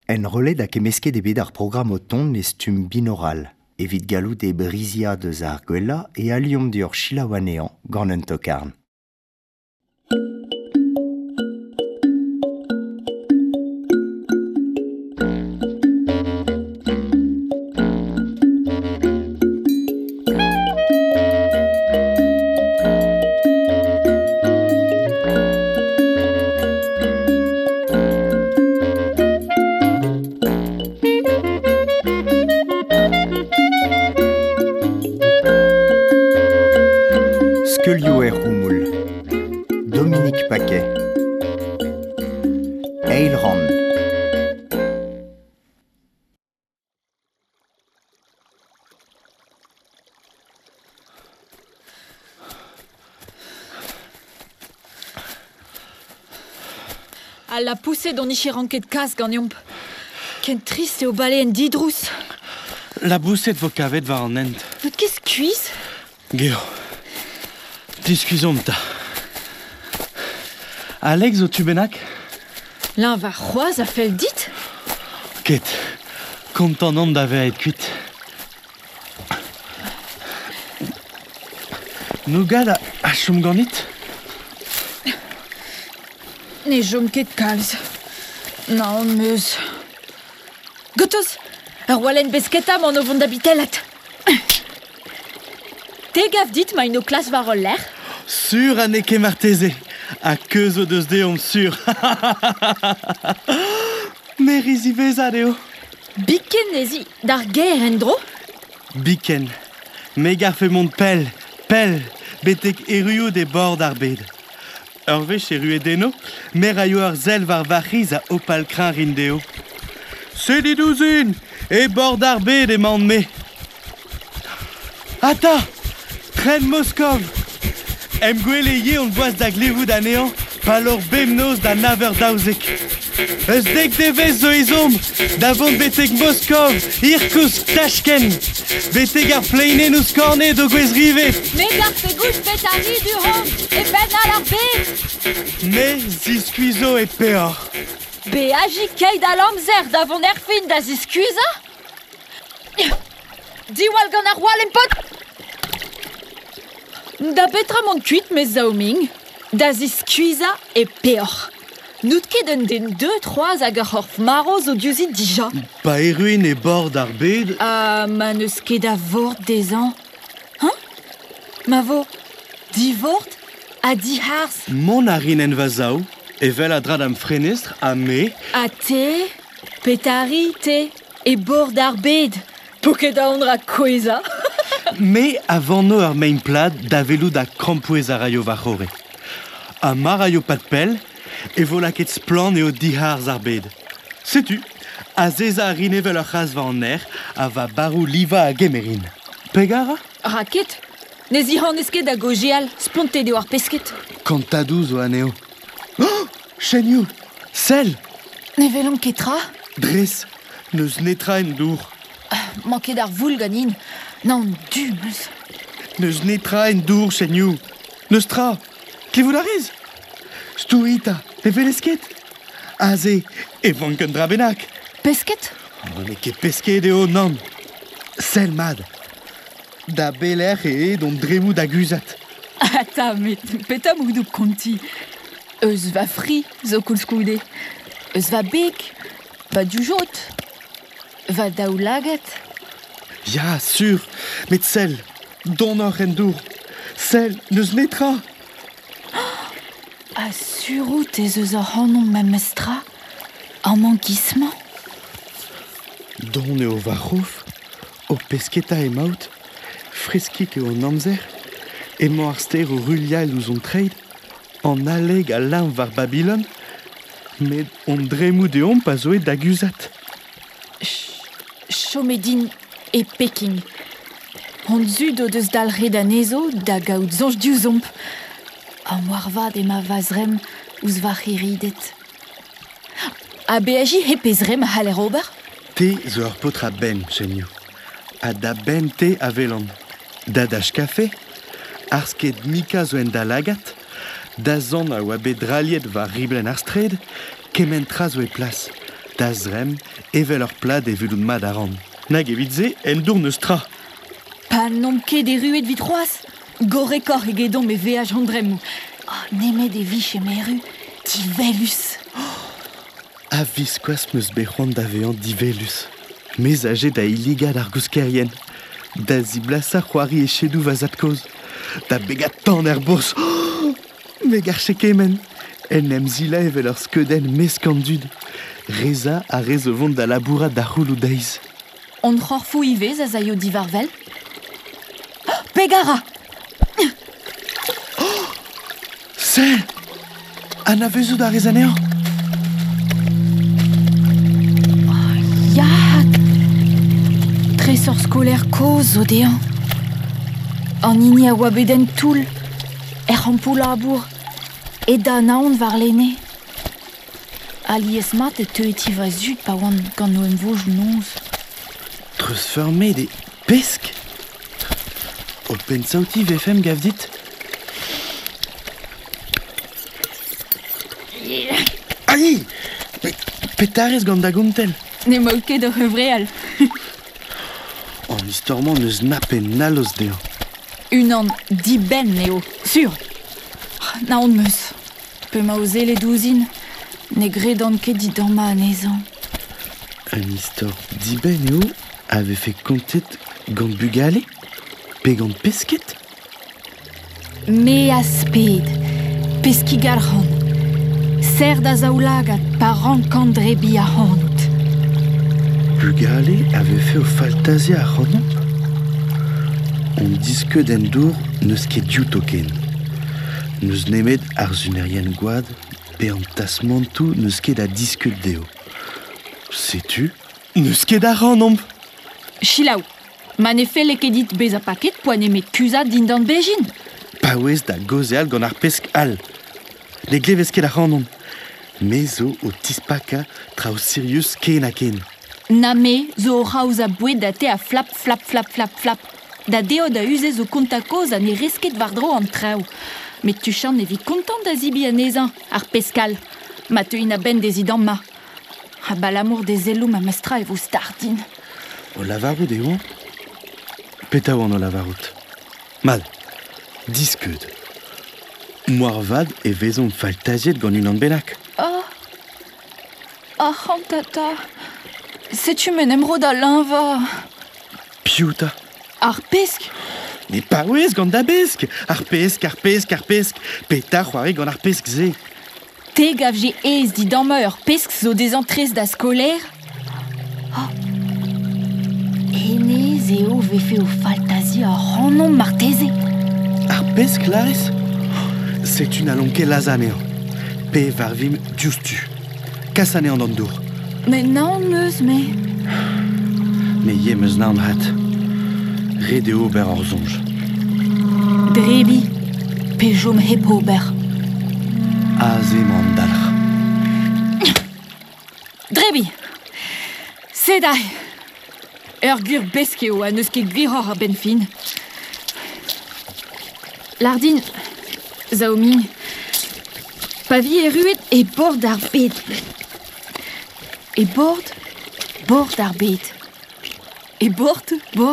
En relais da kemeske de bet ar program o ton nestum binaural, evit galou de brizia deus ar gwella e aliom dior chilawanean gant un tokarn. Skeulioù Rumul, Dominique Paquet, Eilran. A la poussée d'on ichi ranket kas gant yomp. Ken triste eo bale en didrous. La bousset vo kavet va an ent. Not ket skuiz? Geo. Diskuizom ta. Alex o tubenak? L'un va c'hoaz a fel dit? Ket. Kontant an da veet kuit. Nougad a chom ganit? Ne jom ket kalz. Non, meus. Gotoz, ur walen besketam an o vont da bitelat. Te gav dit ma ino klas var ol l'air? Sur a ne ket marteze. A keuz o deus deom sur. Meriz i vezad eo. Biken ezi d'ar ger en dro? Biken. Me garfe mont pell. Betek eruio de bord ar bed. Ur vech erue deno, mer a yo ar zel var vachiz a opal krin rindeo. Se didouzun, e bord ar bed e man me. Ata! Tren Moskov! Em gwele ye on boaz da glevoud anean, palor bemnoz da naver daouzek. Eus dek devez zo ezom, da vont betek Moskov, Irkoutsk, Tashkent. Betek ar pleinen ouz kornet do gwez rivet. Me garfe gouch Betari du hom, e ben al ar bet. Me ziskuizo e peor. Be aji keid al amzer da vont erfin da ziskuiza? Diwal gant ar wal en pot? Da petra mont kuit mez zaoming, da ziskuiza e peor. Nout ket un den 2-3 hag ar c'horf maroz o diozit dija. Pa eruin e bord ar bed. Ma neus ket a vord dezan. Ma vo, di vord a di harz. Mon a rin en vazao, e vel a drad am frenestr a me. A te, petari te, e bord ar bed. Po ket a ondra koeza. Me avanno ar main plad da velout a krampouez a raio vachore. A mar raio pat pell, e vola ket splan eo diharz ar bed. Setu, a zeza a rin evel ur c'haz va an er, a va barou liva a gemerin. Pegara? Raket, nez i c'hannesket da gojeal, spontet eo ar pesket. Kantadoù zo aneo. Oh, chenioù, sel! Ne velom ketra? Dres, neus netra en dour. Manket ar voul ganin. Non, du meus. Neus netra en dour, chenioù. Neus tra, klevout a rez? Stourita, e velesket? Aze, e vanken dra bennak. Pesket? Ne ket pesket eo nan. Sel mad. Da beler e don dremou da guzat. Ata, met petam oudou konti. Eus va fri, zo koulskoude. Eus va bek, va du jot. Va daou laget. Ya, sur, met sel, don ur en dour. Sel, neus netra. A surout ez eus ar hanon ma mestra, an mangisman. Don eo va c'hof, o pesketa e maout, freskik eo an amzer, emañ ar stêr o rulial ouz on treid, an aleg a lañv var Babylon, met on dremou deomp a zo e da guzat. Chomedin e Peking. On zud o deus dalred an ezo da gaout zonj diou-zomp. An warvad e ma vazrem ouz var heridet. A beaji he pezrem a haler ober? Te zo ur potra ben, chenioù. A da ben te a velan. Da dach kafe, ars ket mika zo en da lagat, da zan a oa bet draliet va riblen ar stred, kemen tra zo e plas. Dazrem, evel ur plad e velun mat a ran. Nag evit ze, en dour neus tra. Pa nom ket de ruet vitroaz. Gorekor e gedon me veaj andrem. Oh, nemet e vich e meru. Divelus. A viskoaz meus bec'hoant da vean divelus. Mez aget da iligad ar gouskerien. Da ziblasa c'hoari e chedou vazat koz. Da begat tan er bos. Oh, meg ar chekemen. En em zila evel ur skeden meskandud. Reza a rez o vont da labourat da c'houlou daiz. On c'horfou ivez a zaio divarvel. Oh, Pegara! Se! An a vezou da rez anezhañ. Yak! Tresor skolaer koz zo dean. An ini a oa beden toul. Er an poul labour. E da naon var lene. Alies mat e teueti va zut pa oan gant no em voj noz. Treus fermet e pesk. O pensaouti vefem gav dit. Aïe! Petarez gant da gontel. Ne maout ket ur evreal. An istorman eus napen naloz dean. Unan diben neo, sur. Naon meus. Pe ma oze le douzin. Ne gredan ket didan ma anezan. An istor diben eo ave fe kontet gant bugale? Pe gant pesket? Me a sped. Peski galc'han. Ser da zaoulagat par an kandrebi a hant. Bugale ave fe o faltazia a c'hanon? On disket en dour neus ket diou token. Neus nemet ar zunerien gouad pe an tasmantou neus ket a disket deo. Setu? Neus ket a c'hanomp! Chilaou. Man e fel e ket dit bez a paket poan e met kuzat din dan bejin. Pa ouez da gozeal gant ar pesk al. Ne glevez ket a c'hanon. Mezo o tispaka tra o sirius ken a ken. Na me zo o c'haouz a boued da te a flap, flap, flap, flap, flap. Da deo da uze zo kontakoz a ne resket war dro an traoù. Met tuchan ne vi kontant da zibi anezan, ar peskal. Ma teuin a ben dezidan ma. A balamour de zelloum a mestra e vo stardin. O lavarout eo an? Peta oan o lavarout. Mal, diskeud. Moar vad e vezon faltaziet gant unan bennak. Oh. Ah, tata. Setu men emro da linva. Piouta. Ar pesk? Ne pa ouez gant da besk. Ar pesk, ar pesk, ar pesk. Peta c'hoari gant ar pesk ze. Te gav je ez di damma ur pesk zo dezantrez da skoler? Oh. Enez eo vefe o faltazi a rannom marteze. Ar pesk larez? C'est une alonke lasanean. Pe varvim diouztu. Kasanean an dour. Mais naon meus, me. Me ye meus naon hat. Redeo ber ar zonj. Drebi. Pe jom hep ober. Aze man dalr. Drebi. Sedai. Ur gur beskeo a neus ket gwiror a ben fin. Lardin. Zaoming. Pavi e ruet e bord ar bet. E bord ar bet. E bord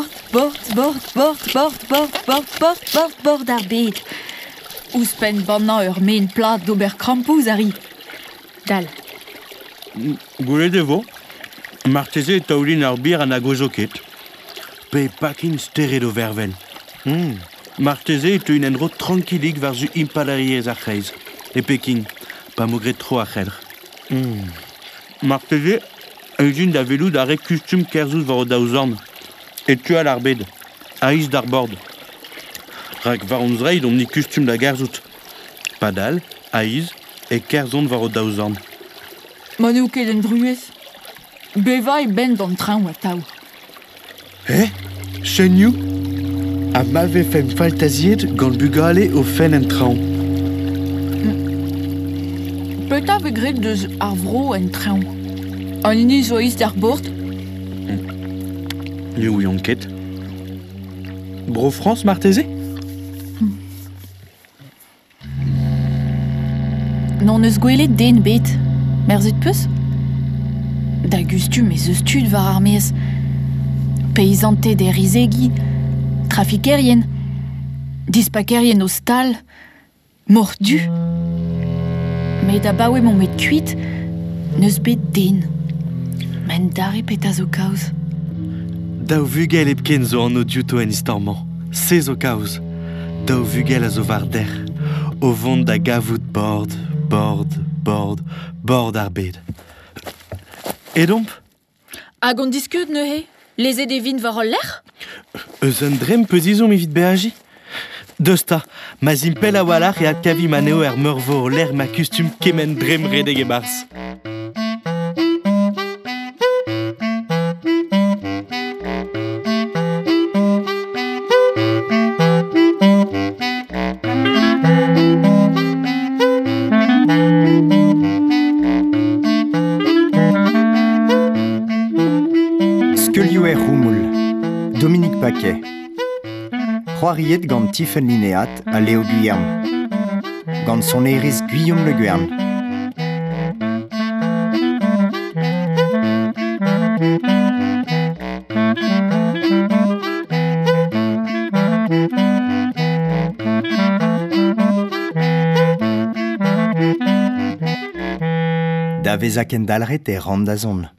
ar bet. Ouspen bannan ur men plat d'ober krampouz ari. Dal. Goulet de vo. Marteze taoulin ar bir an a gozoket. Pe pakin steret o vervel. Marteze te un enro tranquillik war zu impalariez ar c'heiz. E Peking, pa mogret tro a c'hedr. Marteze euzun da velou da re kustum kerzouz war o daouzorn. Et tu al ar bed, a iz d'ar bord. Rak war on zreid on ni kustum da gerzout. Padal, a iz, e kerzon war o daouzorn. Manou ket en druez. Beva e ben d'an traoù a taou. Chenioù? A mave fem faltaziet gant bugale o fen en traoù. Peta ve gret deus ar vro en traoù. An ini zo iz d'ar bord? Ne ouion ket. Bro France, Marteze? Non eus gwelet den bet. Merzut peus? Da gustu mes eustud var armez. Paysante des risegi, trafikerien, dispakerien au stal, mordu. Mais da bawe mon met kuit, neus bet den. Men dare petaz o kaoz. Daou vugel epken zo an o diouto en istorman. Se zo kaoz. Daou vugel a zo var der. O vont da gavout bord ar bed. Et domp? Hag on diskud neuhe? Les e devin var ol l'er? Eus un drem peudizom evit beaji? Deusta, ma zimpel a walar e ad kavi ma neo meurvo l'air ma custum kemen drem redeg e bars. Skeulioù Roumoul, Dominique Paquet. C'hoariet gant Tiffen Linéat a Léo Guyern. Gant son eriz Guillaume Le Guern. Da vezaken dalret e ran da zon.